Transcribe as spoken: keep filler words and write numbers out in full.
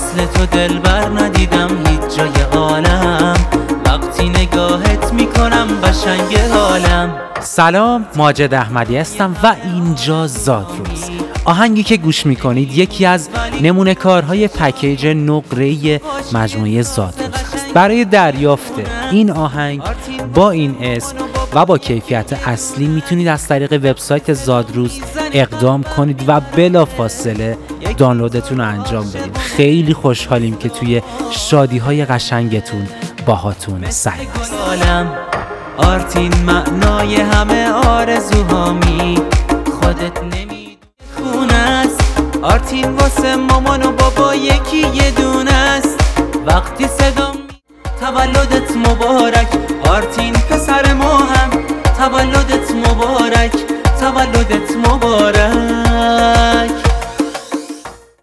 مثل تو دلبر ندیدم هیچ جای عالم، وقتی نگاهت میکنم قشنگ حالم. سلام، ماجد احمدی هستم و اینجا زادروز. آهنگی که گوش میکنید یکی از نمونه کارهای پکیج نقره‌ای مجموعه زادروز است. برای دریافت این آهنگ با این اسم و با کیفیت اصلی میتونید از طریق وبسایت زادروز اقدام کنید و بلافاصله دانلودتون رو انجام بدید. خیلی خوشحالیم که توی شادی‌های قشنگتون باهاتون سعی هستیم. آرتین معنای همه آرزوهامی، خودت نمی خونه است. آرتین واسه مامان و بابا یکی یه دونه است. وقتی صدام تولدت مبارک آرتین پسر ما هم، تولدت مبارک، تولدت مبارک.